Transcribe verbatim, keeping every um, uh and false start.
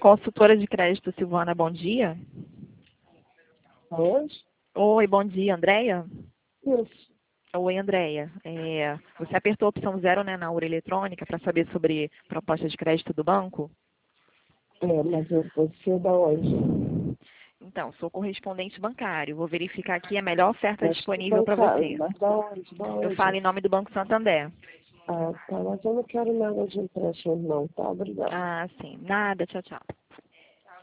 Consultora de crédito Silvana, bom dia. Onde? Oi, bom dia, Andréia? Isso. Oi, Andréia. É, você apertou a opção zero, né, na urna eletrônica para saber sobre proposta de crédito do banco? É, mas eu você da onde? Então, sou correspondente bancário. Vou verificar aqui a melhor oferta Mas que disponível para bancário? você. Mas da onde? Da Eu onde? falo em nome do Banco Santander. Ah, tá, mas eu não quero nada de empréstimo não, tá? Obrigada. Ah, sim. Nada. Tchau, tchau.